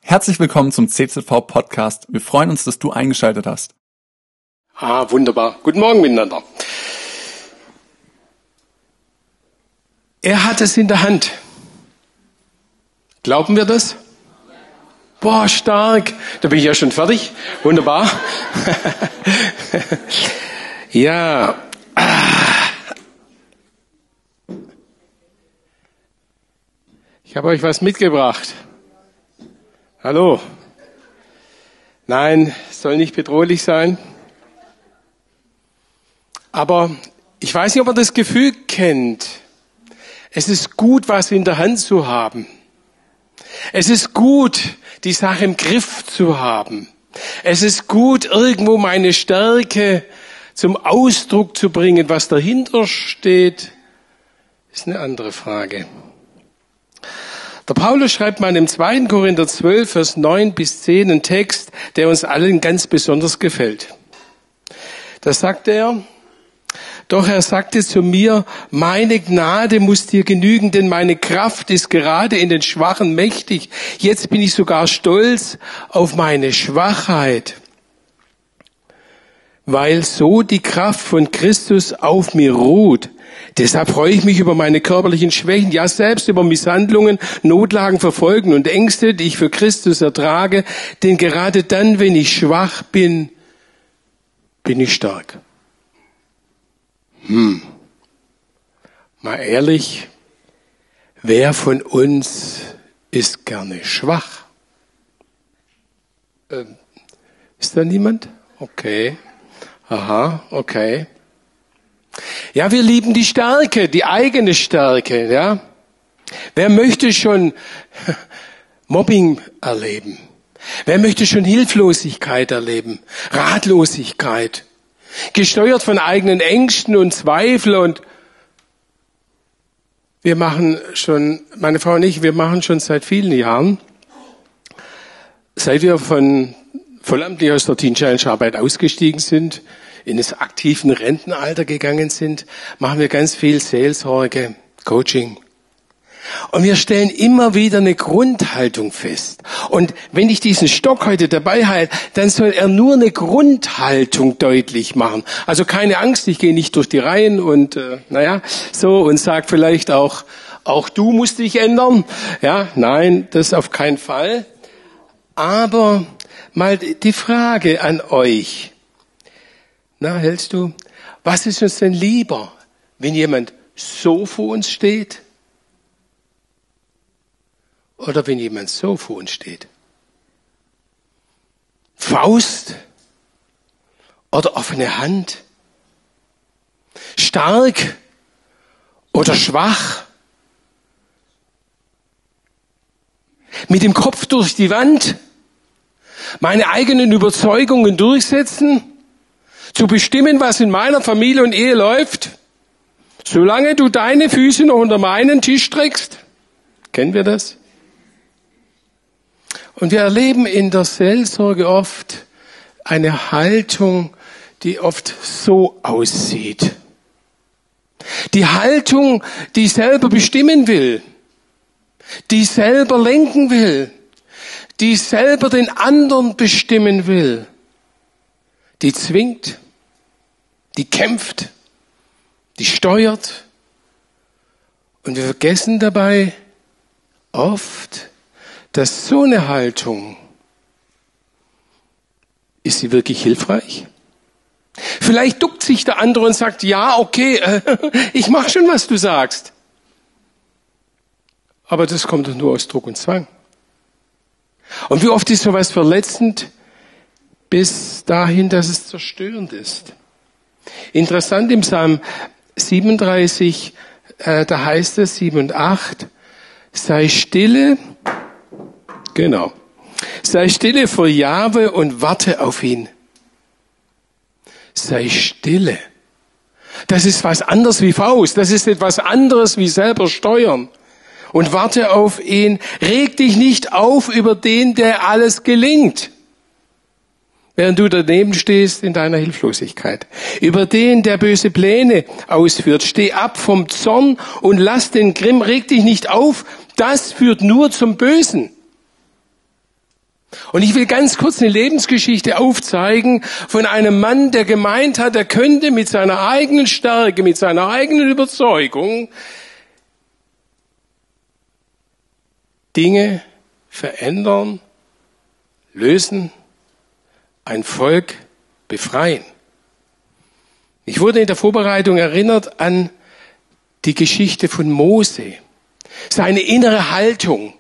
Herzlich willkommen zum CZV Podcast. Wir freuen uns, dass du eingeschaltet hast. Wunderbar. Guten Morgen miteinander. Er hat es in der Hand. Glauben wir das? Boah, stark. Da bin ich ja schon fertig. Wunderbar. Ja. Ich habe euch was mitgebracht. Hallo. Nein, es soll nicht bedrohlich sein. Aber ich weiß nicht, ob ihr das Gefühl kennt. Es ist gut, was in der Hand zu haben. Es ist gut, die Sache im Griff zu haben. Es ist gut, irgendwo meine Stärke zum Ausdruck zu bringen. Was dahinter steht, ist eine andere Frage. Der Paulus schreibt mal im 2. Korinther 12, Vers 9 bis 10 einen Text, der uns allen ganz besonders gefällt. Da sagt er, doch er sagte zu mir, meine Gnade muss dir genügen, denn meine Kraft ist gerade in den Schwachen mächtig. Jetzt bin ich sogar stolz auf meine Schwachheit, weil so die Kraft von Christus auf mir ruht. Deshalb freue ich mich über meine körperlichen Schwächen, ja selbst über Misshandlungen, Notlagen, Verfolgen und Ängste, die ich für Christus ertrage. Denn gerade dann, wenn ich schwach bin, bin ich stark. Mal ehrlich, wer von uns ist gerne schwach? Ist da niemand? Okay. Aha, okay. Ja, wir lieben die Stärke, die eigene Stärke, ja. Wer möchte schon Mobbing erleben? Wer möchte schon Hilflosigkeit erleben? Ratlosigkeit? Gesteuert von eigenen Ängsten und Zweifel und wir machen schon, meine Frau und ich, wir machen schon seit vielen Jahren, seit wir von vollamtlich aus der Dienststellenarbeit ausgestiegen sind, in das aktiven Rentenalter gegangen sind, machen wir ganz viel Seelsorge, Coaching. Und wir stellen immer wieder eine Grundhaltung fest. Und wenn ich diesen Stock heute dabei halte, dann soll er nur eine Grundhaltung deutlich machen. Also keine Angst, ich gehe nicht durch die Reihen und und sag vielleicht auch du musst dich ändern. Ja, nein, das auf keinen Fall. Aber mal die Frage an euch. Hältst du? Was ist uns denn lieber, wenn jemand so vor uns steht? Oder wenn jemand so vor uns steht? Faust oder offene Hand? Stark oder schwach? Mit dem Kopf durch die Wand? Meine eigenen Überzeugungen durchsetzen? Zu bestimmen, was in meiner Familie und Ehe läuft? Solange du deine Füße noch unter meinen Tisch streckst? Kennen wir das? Und wir erleben in der Seelsorge oft eine Haltung, die oft so aussieht. Die Haltung, die selber bestimmen will, die selber lenken will, die selber den anderen bestimmen will, die zwingt, die kämpft, die steuert. Und wir vergessen dabei oft, dass so eine Haltung, ist sie wirklich hilfreich? Vielleicht duckt sich der andere und sagt, ja, okay, ich mache schon, was du sagst. Aber das kommt doch nur aus Druck und Zwang. Und wie oft ist sowas verletzend, bis dahin, dass es zerstörend ist. Interessant im Psalm 37, da heißt es, 7 und 8, sei stille vor Jahwe und warte auf ihn. Sei stille. Das ist was anderes wie Faust. Das ist etwas anderes wie selber steuern. Und warte auf ihn. Reg dich nicht auf über den, der alles gelingt. Während du daneben stehst in deiner Hilflosigkeit. Über den, der böse Pläne ausführt. Steh ab vom Zorn und lass den Grimm. Reg dich nicht auf. Das führt nur zum Bösen. Und ich will ganz kurz eine Lebensgeschichte aufzeigen von einem Mann, der gemeint hat, er könnte mit seiner eigenen Stärke, mit seiner eigenen Überzeugung Dinge verändern, lösen, ein Volk befreien. Ich wurde in der Vorbereitung erinnert an die Geschichte von Mose, seine innere Haltung.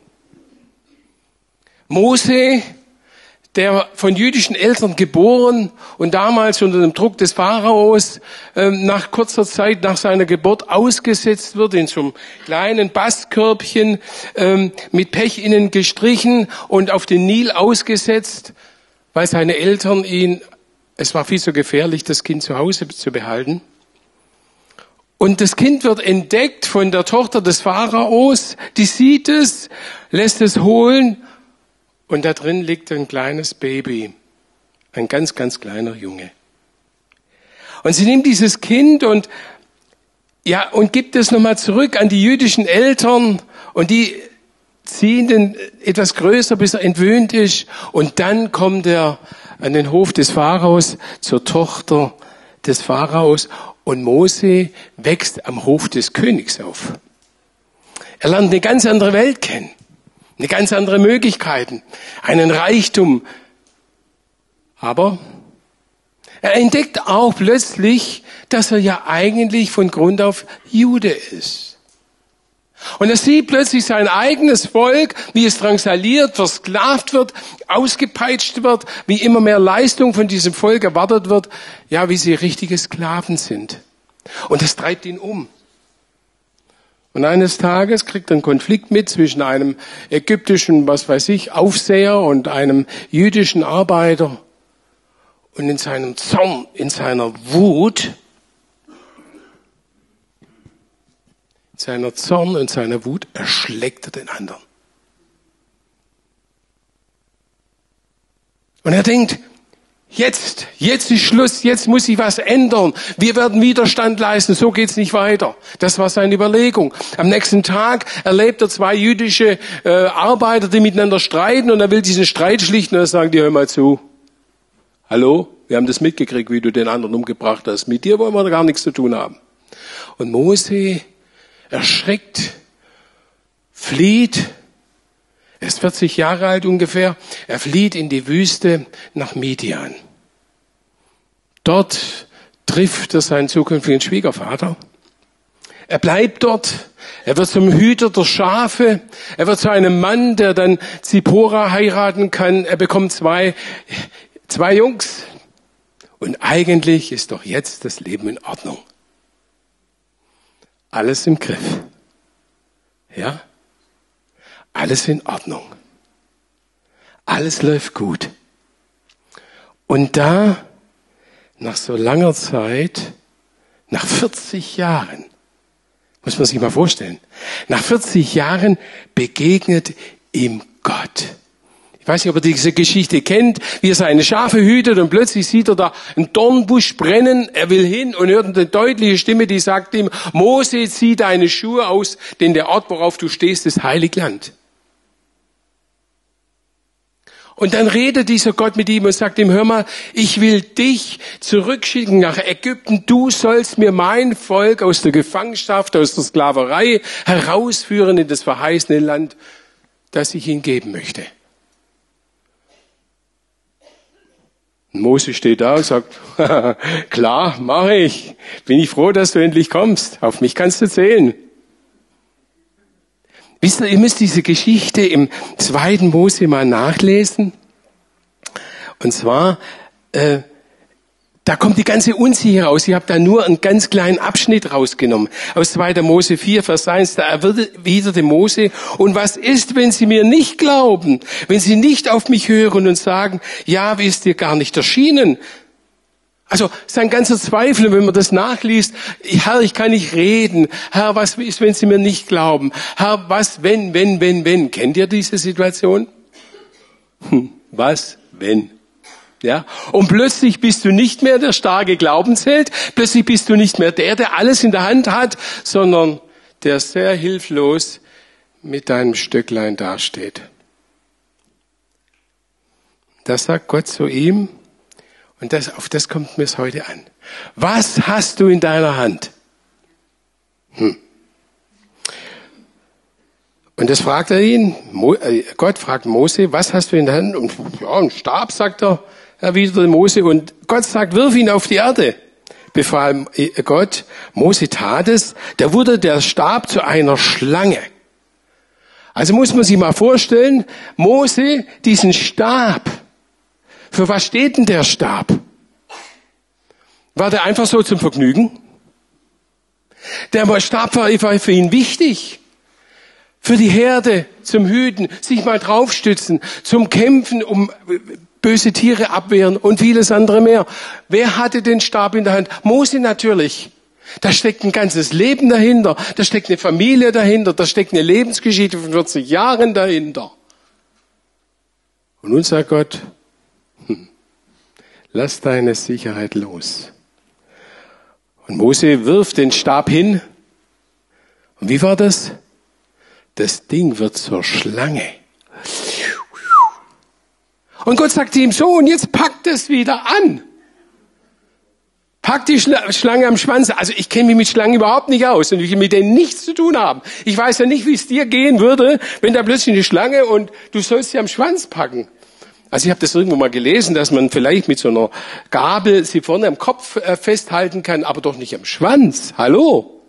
Mose, der von jüdischen Eltern geboren und damals unter dem Druck des Pharaos nach kurzer Zeit nach seiner Geburt ausgesetzt wird in so einem kleinen Bastkörbchen, mit Pech innen gestrichen und auf den Nil ausgesetzt, weil seine Eltern es war viel zu gefährlich, das Kind zu Hause zu behalten. Und das Kind wird entdeckt von der Tochter des Pharaos, die sieht es, lässt es holen und da drin liegt ein kleines Baby, ein ganz, ganz kleiner Junge. Und sie nimmt dieses Kind und gibt es nochmal zurück an die jüdischen Eltern und die ziehen den etwas größer, bis er entwöhnt ist und dann kommt er an den Hof des Pharaos zur Tochter des Pharaos und Mose wächst am Hof des Königs auf. Er lernt eine ganz andere Welt kennen. Eine ganz andere Möglichkeiten, einen Reichtum. Aber er entdeckt auch plötzlich, dass er ja eigentlich von Grund auf Jude ist. Und er sieht plötzlich sein eigenes Volk, wie es drangsaliert, versklavt wird, ausgepeitscht wird, wie immer mehr Leistung von diesem Volk erwartet wird, ja, wie sie richtige Sklaven sind. Und das treibt ihn um. Und eines Tages kriegt er einen Konflikt mit zwischen einem ägyptischen, Aufseher und einem jüdischen Arbeiter. Und in seinem Zorn, in seiner Wut erschlägt er den anderen. Und er denkt, jetzt ist Schluss, jetzt muss sich was ändern. Wir werden Widerstand leisten, so geht's nicht weiter. Das war seine Überlegung. Am nächsten Tag erlebt er zwei jüdische Arbeiter, die miteinander streiten und er will diesen Streit schlichten und er sagt, hör mal zu. Hallo, wir haben das mitgekriegt, wie du den anderen umgebracht hast. Mit dir wollen wir gar nichts zu tun haben. Und Mose erschreckt, flieht. Er ist 40 Jahre alt ungefähr. Er flieht in die Wüste nach Midian. Dort trifft er seinen zukünftigen Schwiegervater. Er bleibt dort. Er wird zum Hüter der Schafe. Er wird zu einem Mann, der dann Zipora heiraten kann. Er bekommt zwei Jungs. Und eigentlich ist doch jetzt das Leben in Ordnung. Alles im Griff. Ja? Alles in Ordnung. Alles läuft gut. Und da, nach so langer Zeit, nach 40 Jahren, muss man sich mal vorstellen, nach 40 Jahren begegnet ihm Gott. Ich weiß nicht, ob ihr diese Geschichte kennt, wie er seine Schafe hütet und plötzlich sieht er da einen Dornbusch brennen. Er will hin und hört eine deutliche Stimme, die sagt ihm, Mose, zieh deine Schuhe aus, denn der Ort, worauf du stehst, ist Heiligland. Und dann redet dieser Gott mit ihm und sagt ihm, hör mal, ich will dich zurückschicken nach Ägypten. Du sollst mir mein Volk aus der Gefangenschaft, aus der Sklaverei herausführen in das verheißene Land, das ich ihnen geben möchte. Und Mose steht da und sagt, klar, mache ich. Bin ich froh, dass du endlich kommst. Auf mich kannst du zählen. Wisst ihr, ihr müsst diese Geschichte im 2. Mose mal nachlesen. Und zwar, da kommt die ganze Unsicherheit raus. Ich habe da nur einen ganz kleinen Abschnitt rausgenommen. Aus 2. Mose 4, Vers 1, da erwiderte Mose, und was ist, wenn sie mir nicht glauben, wenn sie nicht auf mich hören und sagen, ja, wie ist dir gar nicht erschienen? Also sein ganzer Zweifel, wenn man das nachliest, Herr, ich kann nicht reden. Herr, was ist, wenn Sie mir nicht glauben? Herr, was, wenn? Kennt ihr diese Situation? Was, wenn? Ja? Und plötzlich bist du nicht mehr der starke Glaubensheld, plötzlich bist du nicht mehr der alles in der Hand hat, sondern der sehr hilflos mit deinem Stöcklein dasteht. das sagt Gott zu ihm, und auf das kommt mir es heute an. Was hast du in deiner Hand? Und das fragt er ihn, Gott fragt Mose, was hast du in der Hand? Und ja, ein Stab, sagt er, erwiderte Mose. Und Gott sagt, wirf ihn auf die Erde, befahl Gott. Mose tat es, da wurde der Stab zu einer Schlange. Also muss man sich mal vorstellen, Mose, diesen Stab, für was steht denn der Stab? War der einfach so zum Vergnügen? Der Stab war für ihn wichtig. Für die Herde, zum Hüten, sich mal draufstützen, zum Kämpfen, um böse Tiere abwehren und vieles andere mehr. Wer hatte den Stab in der Hand? Mose natürlich. Da steckt ein ganzes Leben dahinter, da steckt eine Familie dahinter, da steckt eine Lebensgeschichte von 40 Jahren dahinter. Und nun sagt Gott, lass deine Sicherheit los. Und Mose wirft den Stab hin. Und wie war das? Das Ding wird zur Schlange. Und Gott sagt ihm so, und jetzt packt es wieder an. Pack die Schlange am Schwanz. Also ich kenne mich mit Schlangen überhaupt nicht aus und ich will mit denen nichts zu tun haben. Ich weiß ja nicht, wie es dir gehen würde, wenn da plötzlich eine Schlange und du sollst sie am Schwanz packen. Also ich habe das irgendwo mal gelesen, dass man vielleicht mit so einer Gabel sie vorne am Kopf festhalten kann, aber doch nicht am Schwanz. Hallo?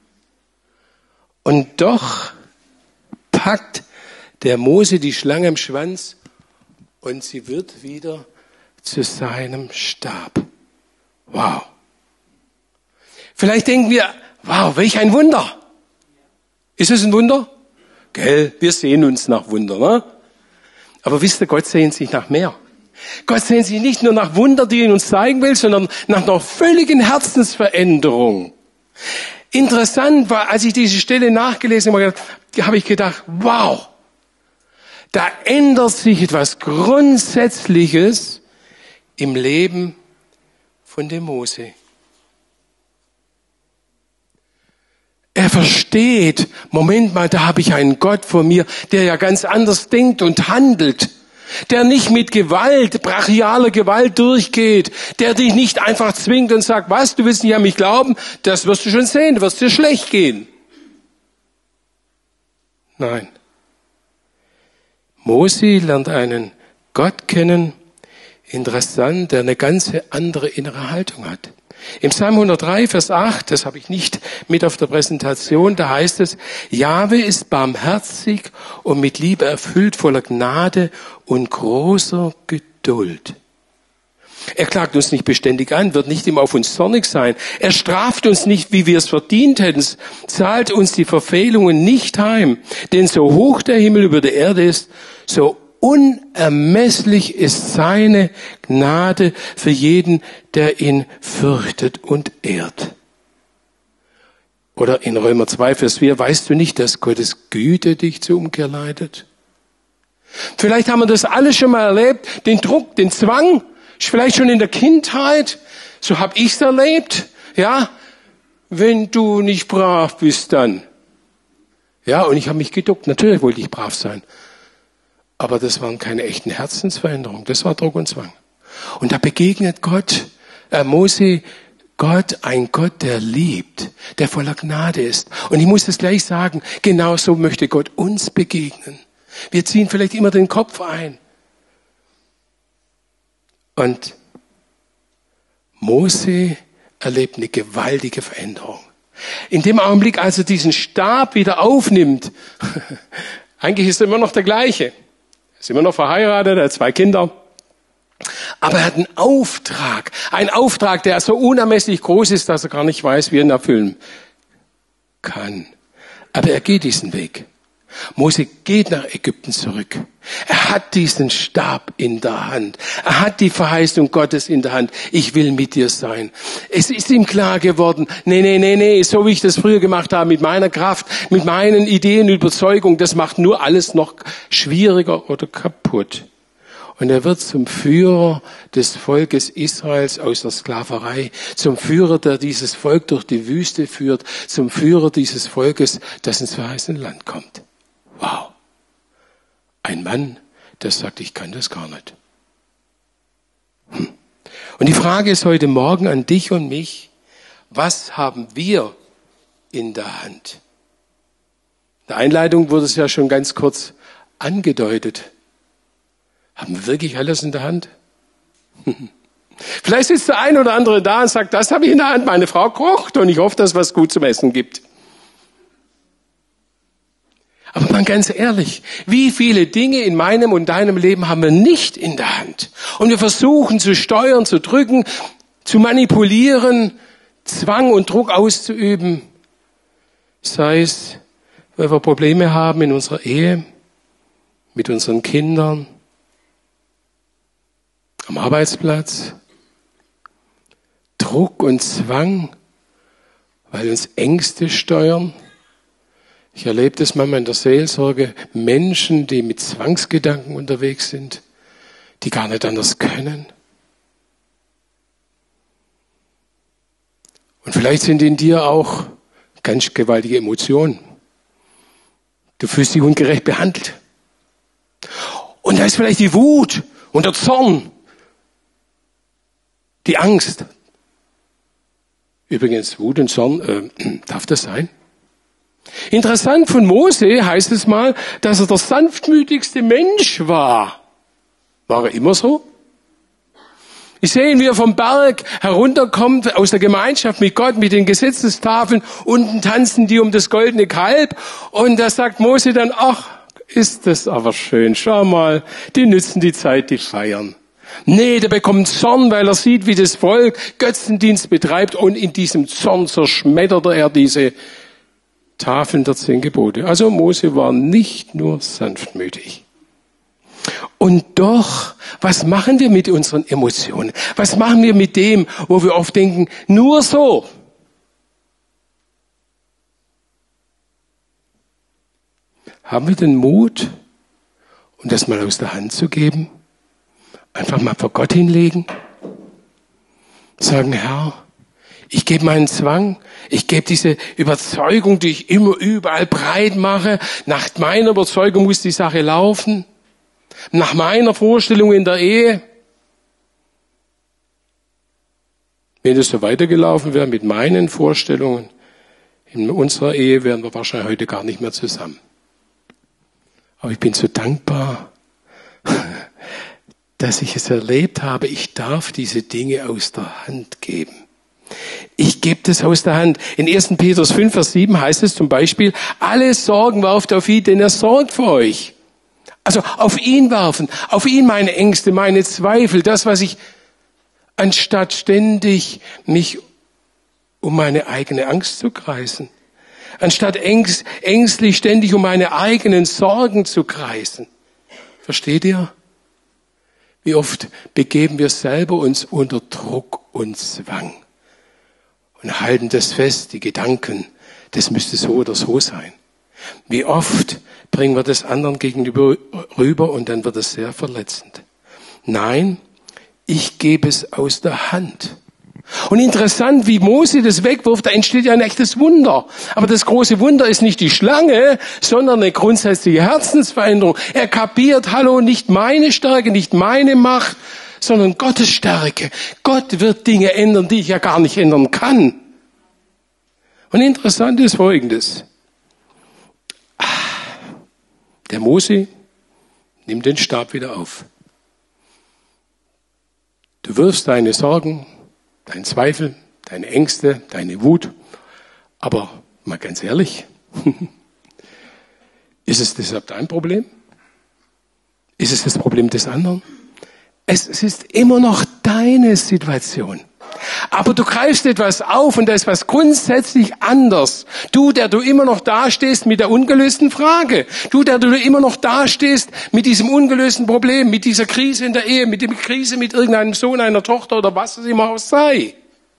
Und doch packt der Mose die Schlange am Schwanz und sie wird wieder zu seinem Stab. Wow. Vielleicht denken wir, wow, welch ein Wunder. Ist es ein Wunder? Gell, wir sehen uns nach Wunder, ne? Aber wisst ihr, Gott sehnt sich nach mehr. Gott sehnt sich nicht nur nach Wunder, die er uns zeigen will, sondern nach einer völligen Herzensveränderung. Interessant war, als ich diese Stelle nachgelesen habe ich gedacht, wow, da ändert sich etwas Grundsätzliches im Leben von dem Mose. Er versteht, Moment mal, da habe ich einen Gott vor mir, der ja ganz anders denkt und handelt, der nicht mit Gewalt, brachialer Gewalt durchgeht, der dich nicht einfach zwingt und sagt, was, du willst nicht an mich glauben, das wirst du schon sehen, du wirst dir schlecht gehen. Nein. Mose lernt einen Gott kennen, interessant, der eine ganz andere innere Haltung hat. Im Psalm 103, Vers 8, das habe ich nicht mit auf der Präsentation, da heißt es, Jahwe ist barmherzig und mit Liebe erfüllt, voller Gnade und großer Geduld. Er klagt uns nicht beständig an, wird nicht immer auf uns zornig sein. Er straft uns nicht, wie wir es verdient hätten, zahlt uns die Verfehlungen nicht heim. Denn so hoch der Himmel über der Erde ist, so unermesslich ist seine Gnade für jeden, der ihn fürchtet und ehrt. Oder in Römer 2, Vers 4, weißt du nicht, dass Gottes Güte dich zur Umkehr leitet? Vielleicht haben wir das alles schon mal erlebt, den Druck, den Zwang, vielleicht schon in der Kindheit, so habe ich's erlebt, ja, wenn du nicht brav bist, dann. Ja, und ich habe mich geduckt, natürlich wollte ich brav sein. Aber das waren keine echten Herzensveränderungen, das war Druck und Zwang. Und da begegnet Mose, Gott, ein Gott, der liebt, der voller Gnade ist. Und ich muss das gleich sagen, genau so möchte Gott uns begegnen. Wir ziehen vielleicht immer den Kopf ein. Und Mose erlebt eine gewaltige Veränderung. In dem Augenblick, als er diesen Stab wieder aufnimmt, eigentlich ist er immer noch der gleiche. Er ist immer noch verheiratet, er hat 2 Kinder. Aber er hat einen Auftrag, der so unermesslich groß ist, dass er gar nicht weiß, wie er ihn erfüllen kann. Aber er geht diesen Weg. Mose geht nach Ägypten zurück. Er hat diesen Stab in der Hand. Er hat die Verheißung Gottes in der Hand. Ich will mit dir sein. Es ist ihm klar geworden, nee, so wie ich das früher gemacht habe, mit meiner Kraft, mit meinen Ideen, Überzeugungen, das macht nur alles noch schwieriger oder kaputt. Und er wird zum Führer des Volkes Israels aus der Sklaverei, zum Führer, der dieses Volk durch die Wüste führt, zum Führer dieses Volkes, das ins verheißene Land kommt. Wow. Ein Mann, der sagt, ich kann das gar nicht. Und die Frage ist heute Morgen an dich und mich, was haben wir in der Hand? In der Einleitung wurde es ja schon ganz kurz angedeutet. Haben wir wirklich alles in der Hand? Vielleicht sitzt der ein oder andere da und sagt, das habe ich in der Hand, meine Frau kocht und ich hoffe, dass es was gut zum Essen gibt. Aber mal ganz ehrlich, wie viele Dinge in meinem und deinem Leben haben wir nicht in der Hand? Und wir versuchen zu steuern, zu drücken, zu manipulieren, Zwang und Druck auszuüben. Sei es, weil wir Probleme haben in unserer Ehe, mit unseren Kindern, am Arbeitsplatz. Druck und Zwang, weil uns Ängste steuern. Ich erlebe das manchmal in der Seelsorge, Menschen, die mit Zwangsgedanken unterwegs sind, die gar nicht anders können. Und vielleicht sind in dir auch ganz gewaltige Emotionen. Du fühlst dich ungerecht behandelt. Und da ist vielleicht die Wut und der Zorn, die Angst. Übrigens, Wut und Zorn, darf das sein? Interessant, von Mose heißt es mal, dass er der sanftmütigste Mensch war. War er immer so? Ich sehe ihn, wie er vom Berg herunterkommt, aus der Gemeinschaft mit Gott, mit den Gesetzestafeln. Unten tanzen die um das goldene Kalb. Und da sagt Mose dann, ach, ist das aber schön. Schau mal, die nützen die Zeit, die feiern. Nee, der bekommt Zorn, weil er sieht, wie das Volk Götzendienst betreibt. Und in diesem Zorn zerschmettert er diese Tafeln der 10 Gebote. Also Mose war nicht nur sanftmütig. Und doch, was machen wir mit unseren Emotionen? Was machen wir mit dem, wo wir oft denken, nur so? Haben wir den Mut, um das mal aus der Hand zu geben? Einfach mal vor Gott hinlegen? Sagen, Herr, ich gebe meinen Zwang, ich gebe diese Überzeugung, die ich immer überall breit mache. Nach meiner Überzeugung muss die Sache laufen. Nach meiner Vorstellung in der Ehe. Wenn es so weitergelaufen wäre mit meinen Vorstellungen in unserer Ehe, wären wir wahrscheinlich heute gar nicht mehr zusammen. Aber ich bin so dankbar, dass ich es erlebt habe. Ich darf diese Dinge aus der Hand geben. Ich gebe das aus der Hand. In 1. Petrus 5, Vers 7 heißt es zum Beispiel, alle Sorgen werft auf ihn, denn er sorgt für euch. Also auf ihn werfen, auf ihn meine Ängste, meine Zweifel, das, was ich, anstatt ständig mich um meine eigene Angst zu kreisen, anstatt ängstlich ständig um meine eigenen Sorgen zu kreisen. Versteht ihr? Wie oft begeben wir selber uns unter Druck und Zwang und halten das fest, die Gedanken, das müsste so oder so sein. Wie oft bringen wir das anderen gegenüber rüber und dann wird es sehr verletzend. Nein, ich gebe es aus der Hand. Und interessant, wie Mose das wegwirft, da entsteht ja ein echtes Wunder. Aber das große Wunder ist nicht die Schlange, sondern eine grundsätzliche Herzensveränderung. Er kapiert, hallo, nicht meine Stärke, nicht meine Macht, sondern Gottes Stärke. Gott wird Dinge ändern, die ich ja gar nicht ändern kann. Und interessant ist Folgendes. Der Mose nimmt den Stab wieder auf. Du wirfst deine Sorgen, deinen Zweifel, deine Ängste, deine Wut. Aber mal ganz ehrlich, ist es deshalb dein Problem? Ist es das Problem des anderen? Es ist immer noch deine Situation. Aber du greifst etwas auf und da ist was grundsätzlich anders. Du, der du immer noch dastehst mit der ungelösten Frage. Du, der du immer noch dastehst mit diesem ungelösten Problem, mit dieser Krise in der Ehe, mit der Krise mit irgendeinem Sohn, einer Tochter oder was es immer auch sei.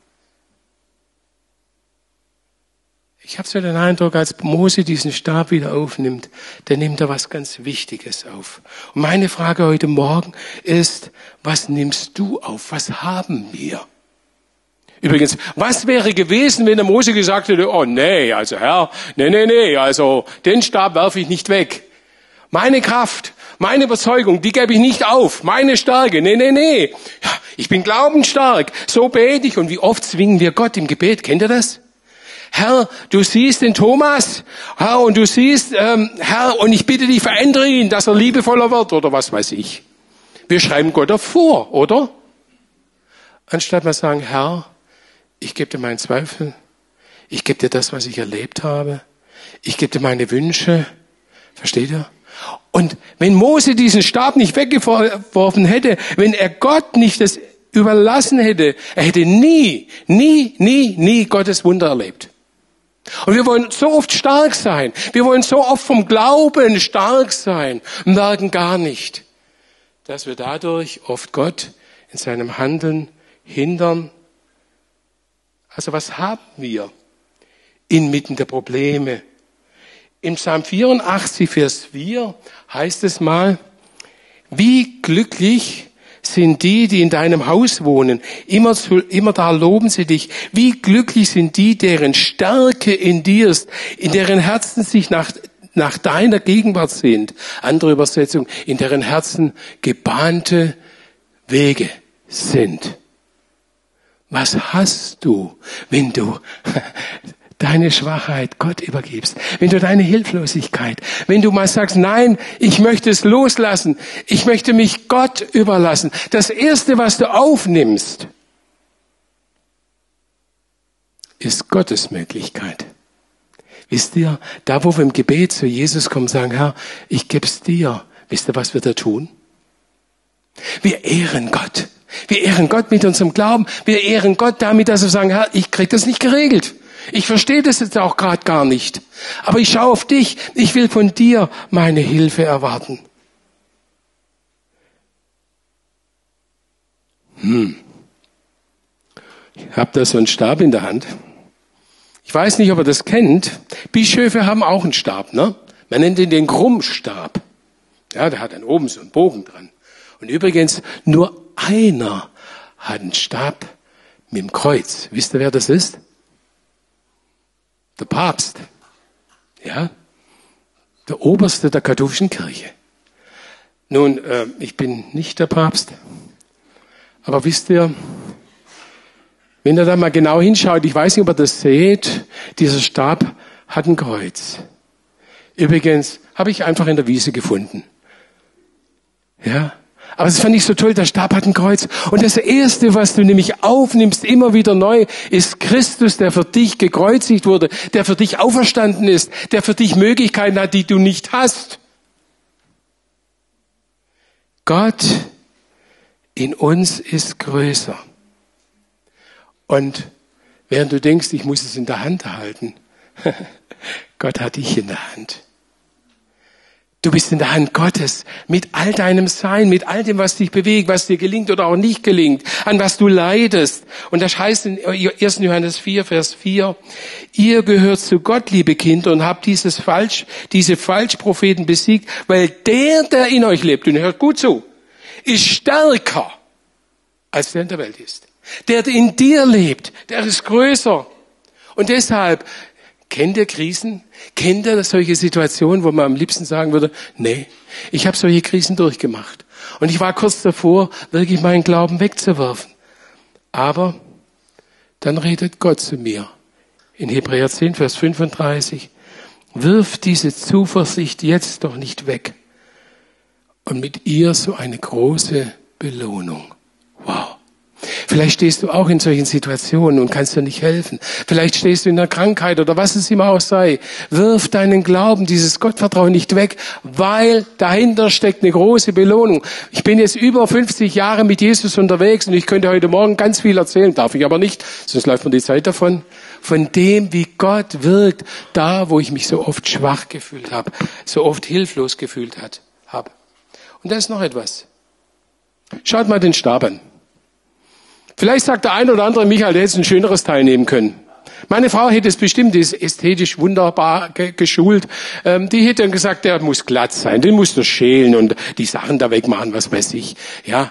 Ich habe so den Eindruck, als Mose diesen Stab wieder aufnimmt, dann nimmt er was ganz Wichtiges auf. Und meine Frage heute Morgen ist, was nimmst du auf? Was haben wir? Übrigens, was wäre gewesen, wenn der Mose gesagt hätte, oh nee, also Herr, nee, also den Stab werfe ich nicht weg. Meine Kraft, meine Überzeugung, die gebe ich nicht auf. Meine Stärke, nee. Ja, Ich bin glaubensstark. So bete ich. Und wie oft zwingen wir Gott im Gebet? Kennt ihr das? Herr, du siehst den Thomas. Herr, und du siehst, Herr, und ich bitte dich, verändere ihn, dass er liebevoller wird oder was weiß ich. Wir schreiben Gott auch vor, oder? Anstatt mal sagen, Herr, ich gebe dir meinen Zweifel. Ich gebe dir das, was ich erlebt habe. Ich gebe dir meine Wünsche. Versteht ihr? Und wenn Mose diesen Stab nicht weggeworfen hätte, wenn er Gott nicht das überlassen hätte, er hätte nie Gottes Wunder erlebt. Und wir wollen so oft stark sein. Wir wollen so oft vom Glauben stark sein und merken gar nicht, dass wir dadurch oft Gott in seinem Handeln hindern. Also was haben wir inmitten der Probleme? Im Psalm 84, Vers 4 heißt es mal, wie glücklich sind die, die in deinem Haus wohnen. Immer da loben sie dich. Wie glücklich sind die, deren Stärke in dir ist, in deren Herzen sich nach deiner Gegenwart sind. Andere Übersetzung, in deren Herzen gebahnte Wege sind. Was hast du, wenn du deine Schwachheit Gott übergibst, wenn du deine Hilflosigkeit, wenn du mal sagst, nein, ich möchte es loslassen, ich möchte mich Gott überlassen. Das Erste, was du aufnimmst, ist Gottes Möglichkeit. Wisst ihr, da wo wir im Gebet zu Jesus kommen, sagen, Herr, ich geb's dir. Wisst ihr, was wir da tun? Wir ehren Gott. Wir ehren Gott mit unserem Glauben. Wir ehren Gott damit, dass wir sagen, Herr, ich krieg das nicht geregelt. Ich verstehe das jetzt auch gerade gar nicht. Aber ich schaue auf dich. Ich will von dir meine Hilfe erwarten. Ich habe da so einen Stab in der Hand. Ich weiß nicht, ob ihr das kennt. Bischöfe haben auch einen Stab, ne? Man nennt ihn den Krummstab. Ja, der hat dann oben so einen Bogen dran. Und übrigens, nur einer hat einen Stab mit dem Kreuz. Wisst ihr, wer das ist? Der Papst, ja, der Oberste der katholischen Kirche. Nun, ich bin nicht der Papst, aber wisst ihr, wenn ihr da mal genau hinschaut, ich weiß nicht, ob ihr das seht, dieser Stab hat ein Kreuz. Übrigens, habe ich einfach in der Wiese gefunden. Ja, aber das fand ich so toll, der Stab hat ein Kreuz. Und das Erste, was du nämlich aufnimmst, immer wieder neu, ist Christus, der für dich gekreuzigt wurde, der für dich auferstanden ist, der für dich Möglichkeiten hat, die du nicht hast. Gott in uns ist größer. Und während du denkst, ich muss es in der Hand halten, Gott hat dich in der Hand. Du bist in der Hand Gottes mit all deinem Sein, mit all dem, was dich bewegt, was dir gelingt oder auch nicht gelingt, an was du leidest. Und das heißt in 1. Johannes 4, Vers 4, ihr gehört zu Gott, liebe Kinder, und habt diese Falschpropheten besiegt, weil der in euch lebt, und ihr hört gut zu, ist stärker, als der in der Welt ist. Der in dir lebt, der ist größer. Und deshalb, kennt ihr Krisen? Kennt ihr solche Situationen, wo man am liebsten sagen würde, nee, ich habe solche Krisen durchgemacht. Und ich war kurz davor, wirklich meinen Glauben wegzuwerfen. Aber dann redet Gott zu mir. In Hebräer 10, Vers 35. Wirf diese Zuversicht jetzt doch nicht weg. Und mit ihr so eine große Belohnung. Wow. Vielleicht stehst du auch in solchen Situationen und kannst dir nicht helfen. Vielleicht stehst du in einer Krankheit oder was es immer auch sei. Wirf deinen Glauben, dieses Gottvertrauen nicht weg, weil dahinter steckt eine große Belohnung. Ich bin jetzt über 50 Jahre mit Jesus unterwegs und ich könnte heute Morgen ganz viel erzählen, darf ich aber nicht, sonst läuft mir die Zeit davon. Von dem, wie Gott wirkt, da, wo ich mich so oft schwach gefühlt habe, so oft hilflos gefühlt habe. Und da ist noch etwas. Schaut mal den Stab an. Vielleicht sagt der eine oder andere, Michael, der hätte ein schöneres Teil nehmen können. Meine Frau hätte es bestimmt, die ist ästhetisch wunderbar geschult. Die hätte dann gesagt, der muss glatt sein, den musst du schälen und die Sachen da wegmachen, was weiß ich. Ja,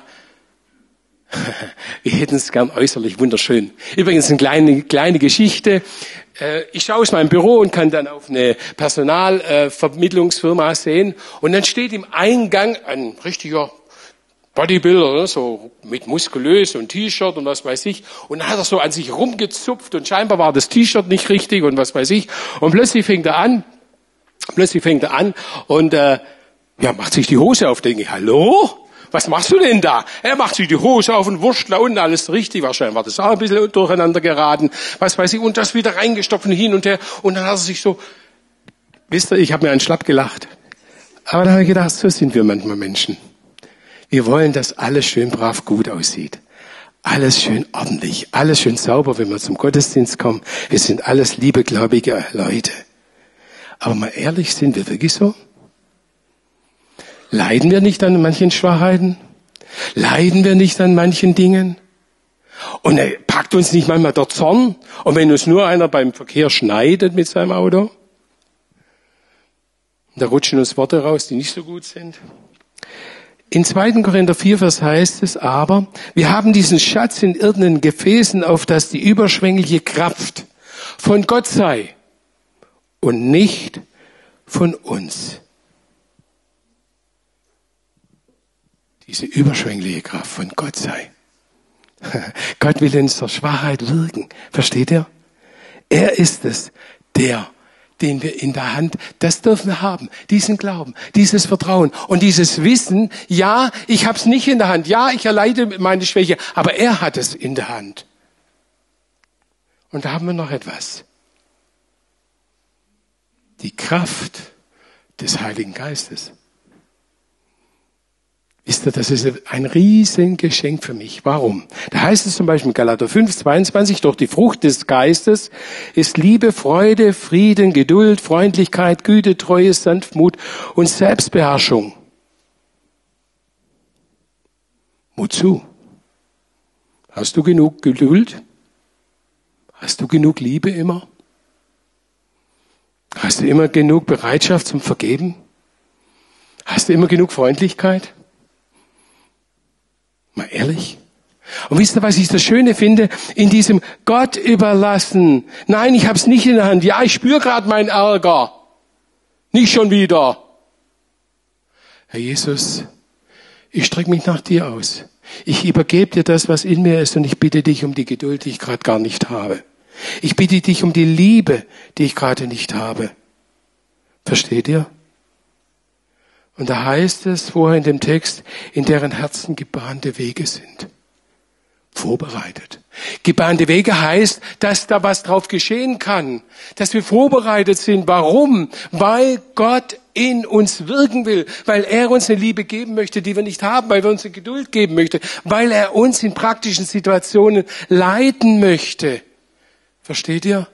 wir hätten es gern äußerlich wunderschön. Übrigens eine kleine Geschichte. Ich schaue aus meinem Büro und kann dann auf eine Personalvermittlungsfirma sehen. Und dann steht im Eingang ein richtiger Bodybuilder, so mit muskulös und T-Shirt und was weiß ich. Und dann hat er so an sich rumgezupft und scheinbar war das T-Shirt nicht richtig und was weiß ich. Und plötzlich fängt er an und macht sich die Hose auf. Denke ich, hallo? Was machst du denn da? Er macht sich die Hose auf und wurscht da unten alles richtig. Wahrscheinlich war das auch ein bisschen durcheinander geraten. Was weiß ich. Und das wieder reingestopft und hin und her. Und dann hat er sich so, wisst ihr, ich habe mir einen Schlapp gelacht. Aber da habe ich gedacht, so sind wir manchmal Menschen. Wir wollen, dass alles schön brav gut aussieht. Alles schön ordentlich. Alles schön sauber, wenn wir zum Gottesdienst kommen. Wir sind alles liebegläubige Leute. Aber mal ehrlich, sind wir wirklich so? Leiden wir nicht an manchen Schwachheiten? Leiden wir nicht an manchen Dingen? Und packt uns nicht manchmal der Zorn? Und wenn uns nur einer beim Verkehr schneidet mit seinem Auto? Da rutschen uns Worte raus, die nicht so gut sind. In 2. Korinther 4, Vers heißt es aber, wir haben diesen Schatz in irdenen Gefäßen, auf dass die überschwängliche Kraft von Gott sei und nicht von uns. Diese überschwängliche Kraft von Gott sei. Gott will in unserer Schwachheit wirken. Versteht ihr? Er ist es, den wir in der Hand, das dürfen wir haben, diesen Glauben, dieses Vertrauen und dieses Wissen, ja, ich habe es nicht in der Hand, ja, ich erleide meine Schwäche, aber er hat es in der Hand. Und da haben wir noch etwas. Die Kraft des Heiligen Geistes. Wisst ihr, das ist ein Riesengeschenk für mich. Warum? Da heißt es zum Beispiel in Galater 5, 22, doch die Frucht des Geistes ist Liebe, Freude, Frieden, Geduld, Freundlichkeit, Güte, Treue, Sanftmut und Selbstbeherrschung. Wozu? Hast du genug Geduld? Hast du genug Liebe immer? Hast du immer genug Bereitschaft zum Vergeben? Hast du immer genug Freundlichkeit? Mal ehrlich. Und wisst ihr, was ich das Schöne finde? In diesem Gott überlassen. Nein, ich habe es nicht in der Hand. Ja, ich spüre gerade meinen Ärger. Nicht schon wieder. Herr Jesus, ich strecke mich nach dir aus. Ich übergebe dir das, was in mir ist, und ich bitte dich um die Geduld, die ich gerade gar nicht habe. Ich bitte dich um die Liebe, die ich gerade nicht habe. Versteht ihr? Und da heißt es vorher in dem Text, in deren Herzen gebahnte Wege sind. Vorbereitet. Gebahnte Wege heißt, dass da was drauf geschehen kann. Dass wir vorbereitet sind. Warum? Weil Gott in uns wirken will. Weil er uns eine Liebe geben möchte, die wir nicht haben. Weil er uns eine Geduld geben möchte. Weil er uns in praktischen Situationen leiten möchte. Versteht ihr?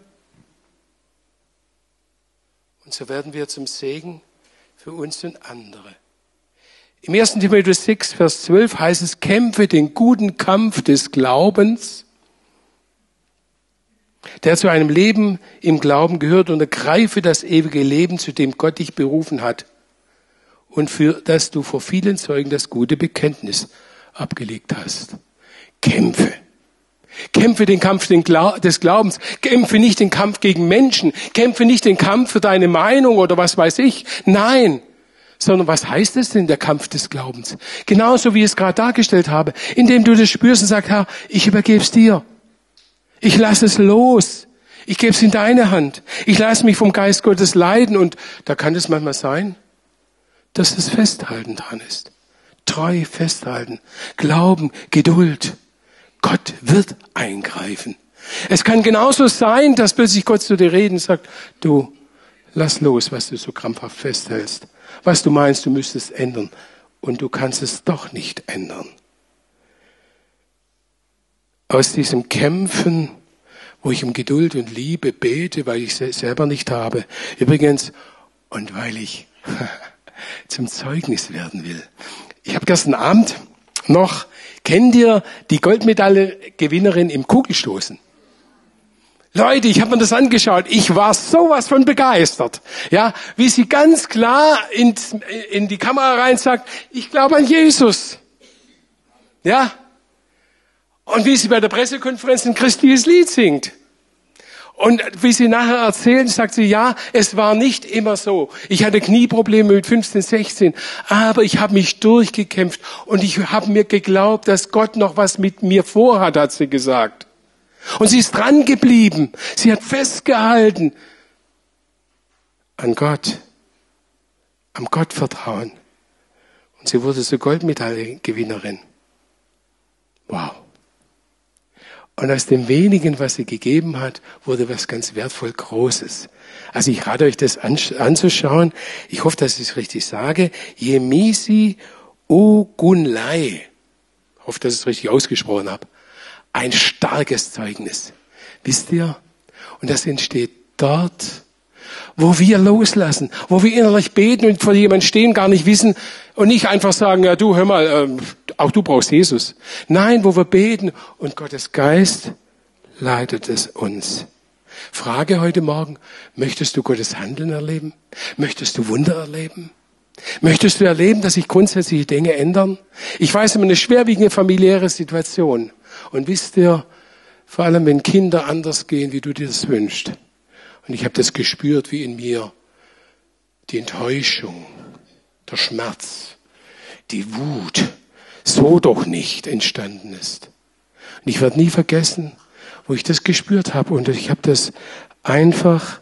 Und so werden wir zum Segen für uns und andere. Im 1. Timotheus 6, Vers 12 heißt es, kämpfe den guten Kampf des Glaubens, der zu einem Leben im Glauben gehört, und ergreife das ewige Leben, zu dem Gott dich berufen hat und für das du vor vielen Zeugen das gute Bekenntnis abgelegt hast. Kämpfe. Kämpfe den Kampf des Glaubens. Kämpfe nicht den Kampf gegen Menschen. Kämpfe nicht den Kampf für deine Meinung oder was weiß ich. Nein. Sondern was heißt es denn, der Kampf des Glaubens? Genauso wie ich es gerade dargestellt habe. Indem du das spürst und sagst, Herr, ich übergebe es dir. Ich lasse es los. Ich gebe es in deine Hand. Ich lasse mich vom Geist Gottes leiten. Und da kann es manchmal sein, dass das Festhalten dran ist. Treu festhalten. Glauben, Geduld. Gott wird eingreifen. Es kann genauso sein, dass plötzlich Gott zu dir redet und sagt, du, lass los, was du so krampfhaft festhältst. Was du meinst, du müsstest ändern. Und du kannst es doch nicht ändern. Aus diesem Kämpfen, wo ich um Geduld und Liebe bete, weil ich es selber nicht habe. Übrigens, und weil ich zum Zeugnis werden will. Ich habe gestern Abend noch, kennt ihr die Goldmedaille-Gewinnerin im Kugelstoßen? Leute, ich habe mir das angeschaut. Ich war sowas von begeistert. Ja, wie sie ganz klar in die Kamera rein sagt, ich glaube an Jesus. Ja. Und wie sie bei der Pressekonferenz ein christliches Lied singt. Und wie sie nachher erzählen, sagt sie, ja, es war nicht immer so. Ich hatte Knieprobleme mit 15, 16, aber ich habe mich durchgekämpft und ich habe mir geglaubt, dass Gott noch was mit mir vorhat, hat sie gesagt. Und sie ist dran geblieben. Sie hat festgehalten an Gott, am Gottvertrauen. Und sie wurde so Goldmedaillengewinnerin. Wow. Und aus dem wenigen, was sie gegeben hat, wurde was ganz wertvoll Großes. Also ich rate euch das anzuschauen. Ich hoffe, dass ich es richtig sage. Yemisi Ogunlei. Ich hoffe, dass ich es richtig ausgesprochen habe. Ein starkes Zeugnis. Wisst ihr? Und das entsteht dort, wo wir loslassen, wo wir innerlich beten und vor jemandem stehen, gar nicht wissen und nicht einfach sagen, ja du, hör mal, auch du brauchst Jesus. Nein, wo wir beten und Gottes Geist leitet es uns. Frage heute Morgen, möchtest du Gottes Handeln erleben? Möchtest du Wunder erleben? Möchtest du erleben, dass sich grundsätzliche Dinge ändern? Ich weiß immer eine schwerwiegende familiäre Situation. Und wisst ihr, vor allem wenn Kinder anders gehen, wie du dir das wünschst. Und ich habe das gespürt, wie in mir die Enttäuschung, der Schmerz, die Wut so doch nicht entstanden ist. Und ich werde nie vergessen, wo ich das gespürt habe. Und ich habe das einfach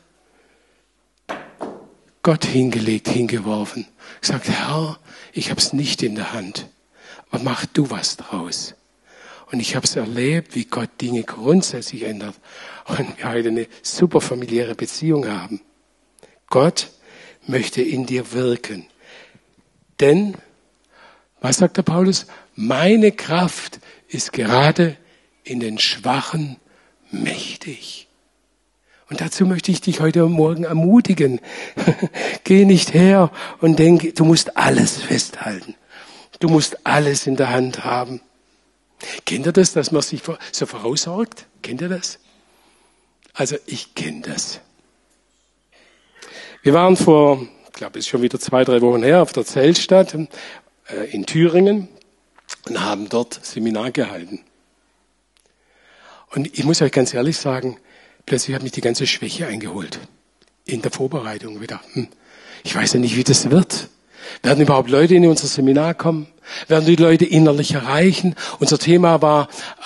Gott hingelegt, hingeworfen. Gesagt, Herr, ich habe es nicht in der Hand, aber mach du was draus. Und ich habe es erlebt, wie Gott Dinge grundsätzlich ändert. Und wir heute eine super familiäre Beziehung haben. Gott möchte in dir wirken. Denn, was sagt der Paulus? Meine Kraft ist gerade in den Schwachen mächtig. Und dazu möchte ich dich heute Morgen ermutigen. Geh nicht her und denk, du musst alles festhalten. Du musst alles in der Hand haben. Kennt ihr das, dass man sich so voraussorgt? Kennt ihr das? Also ich kenne das. Wir waren vor, ich glaube, es ist schon wieder 2-3 Wochen her, auf der Zeltstadt in Thüringen und haben dort Seminar gehalten. Und ich muss euch ganz ehrlich sagen, plötzlich hat mich die ganze Schwäche eingeholt. In der Vorbereitung wieder. Ich weiß ja nicht, wie das wird. Werden überhaupt Leute in unser Seminar kommen? Werden die Leute innerlich erreichen? Unser Thema war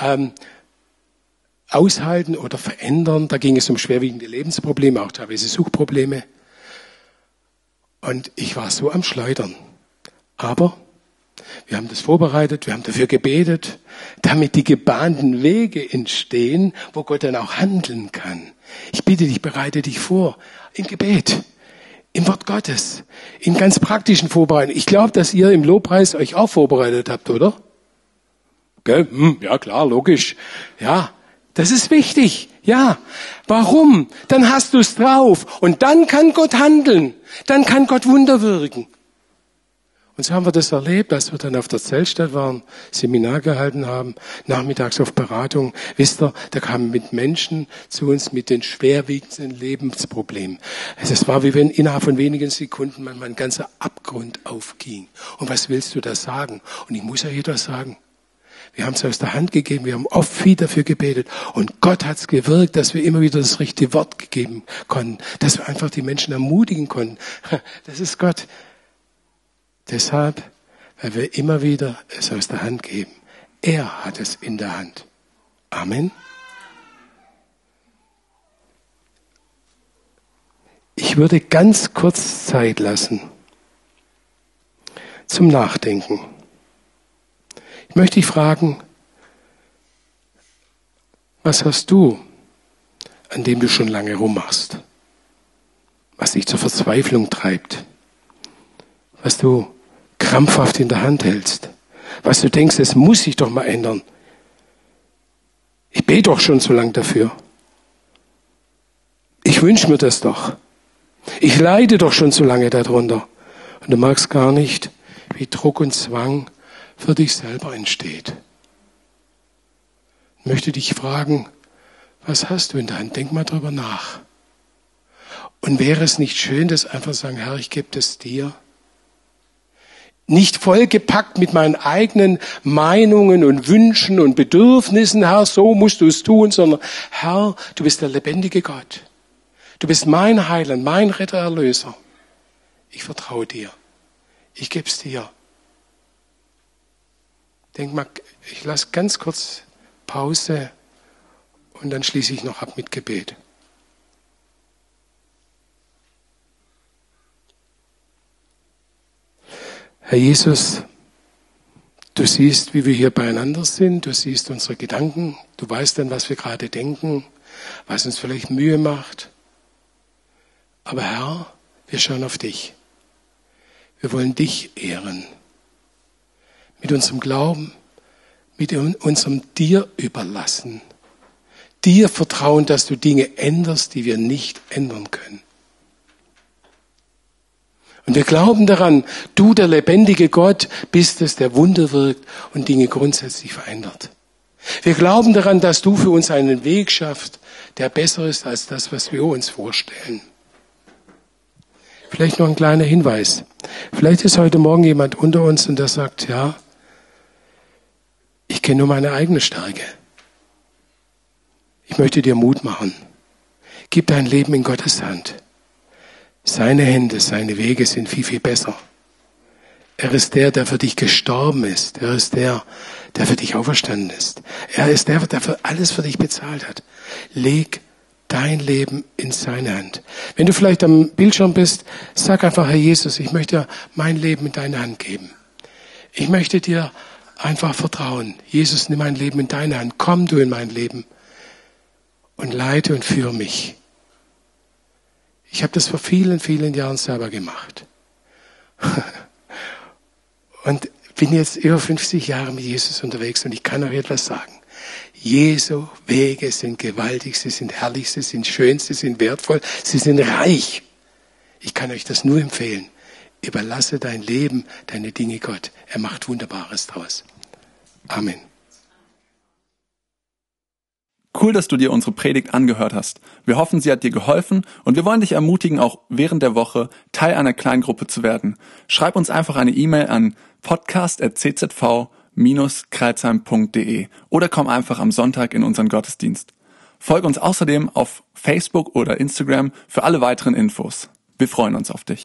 aushalten oder verändern. Da ging es um schwerwiegende Lebensprobleme, auch teilweise Suchtprobleme. Und ich war so am Schleudern. Aber wir haben das vorbereitet, wir haben dafür gebetet, damit die gebahnten Wege entstehen, wo Gott dann auch handeln kann. Ich bitte dich, bereite dich vor im Gebet, im Wort Gottes, in ganz praktischen Vorbereitungen. Ich glaube, dass ihr im Lobpreis euch auch vorbereitet habt, oder? Gell? Ja, klar, logisch. Ja, das ist wichtig. Ja. Warum? Dann hast du es drauf. Und dann kann Gott handeln. Dann kann Gott Wunder wirken. Und so haben wir das erlebt, als wir dann auf der Zeltstadt waren, Seminar gehalten haben, nachmittags auf Beratung. Wisst ihr, da kamen mit Menschen zu uns mit den schwerwiegendsten Lebensproblemen. Es war, wie wenn innerhalb von wenigen Sekunden manchmal ein ganzer Abgrund aufging. Und was willst du da sagen? Und ich muss euch etwas sagen. Wir haben es aus der Hand gegeben, wir haben oft viel dafür gebetet. Und Gott hat es gewirkt, dass wir immer wieder das richtige Wort gegeben konnten. Dass wir einfach die Menschen ermutigen konnten. Das ist Gott. Deshalb, weil wir immer wieder es aus der Hand geben. Er hat es in der Hand. Amen. Ich würde ganz kurz Zeit lassen zum Nachdenken. Ich möchte dich fragen, was hast du, an dem du schon lange rummachst? Was dich zur Verzweiflung treibt? Was du krampfhaft in der Hand hältst, was du denkst, es muss sich doch mal ändern. Ich bete doch schon so lange dafür. Ich wünsche mir das doch. Ich leide doch schon so lange darunter. Und du magst gar nicht, wie Druck und Zwang für dich selber entsteht. Ich möchte dich fragen, was hast du in der Hand? Denk mal drüber nach. Und wäre es nicht schön, das einfach zu sagen, Herr, ich gebe das dir. Nicht vollgepackt mit meinen eigenen Meinungen und Wünschen und Bedürfnissen, Herr, so musst du es tun, sondern Herr, du bist der lebendige Gott. Du bist mein Heiland, mein Retter, Erlöser. Ich vertraue dir. Ich gebe es dir. Denk mal, ich lasse ganz kurz Pause und dann schließe ich noch ab mit Gebet. Herr Jesus, du siehst, wie wir hier beieinander sind, du siehst unsere Gedanken, du weißt dann, was wir gerade denken, was uns vielleicht Mühe macht. Aber Herr, wir schauen auf dich. Wir wollen dich ehren. Mit unserem Glauben, mit unserem dir überlassen. Dir vertrauen, dass du Dinge änderst, die wir nicht ändern können. Und wir glauben daran, du, der lebendige Gott, bist es, der Wunder wirkt und Dinge grundsätzlich verändert. Wir glauben daran, dass du für uns einen Weg schaffst, der besser ist als das, was wir uns vorstellen. Vielleicht noch ein kleiner Hinweis. Vielleicht ist heute Morgen jemand unter uns und der sagt, ja, ich kenne nur meine eigene Stärke. Ich möchte dir Mut machen. Gib dein Leben in Gottes Hand. Seine Hände, seine Wege sind viel, viel besser. Er ist der, der für dich gestorben ist. Er ist der, der für dich auferstanden ist. Er ist der, der für alles für dich bezahlt hat. Leg dein Leben in seine Hand. Wenn du vielleicht am Bildschirm bist, sag einfach, Herr Jesus, ich möchte mein Leben in deine Hand geben. Ich möchte dir einfach vertrauen. Jesus, nimm mein Leben in deine Hand. Komm du in mein Leben und leite und führe mich. Ich habe das vor vielen, vielen Jahren selber gemacht. Und bin jetzt über 50 Jahre mit Jesus unterwegs und ich kann euch etwas sagen. Jesu Wege sind gewaltig, sie sind herrlich, sie sind schön, sie sind wertvoll, sie sind reich. Ich kann euch das nur empfehlen. Überlasse dein Leben, deine Dinge Gott. Er macht Wunderbares draus. Amen. Cool, dass du dir unsere Predigt angehört hast. Wir hoffen, sie hat dir geholfen und wir wollen dich ermutigen, auch während der Woche Teil einer Kleingruppe zu werden. Schreib uns einfach eine E-Mail an podcast@czv-kreilsheim.de oder komm einfach am Sonntag in unseren Gottesdienst. Folge uns außerdem auf Facebook oder Instagram für alle weiteren Infos. Wir freuen uns auf dich.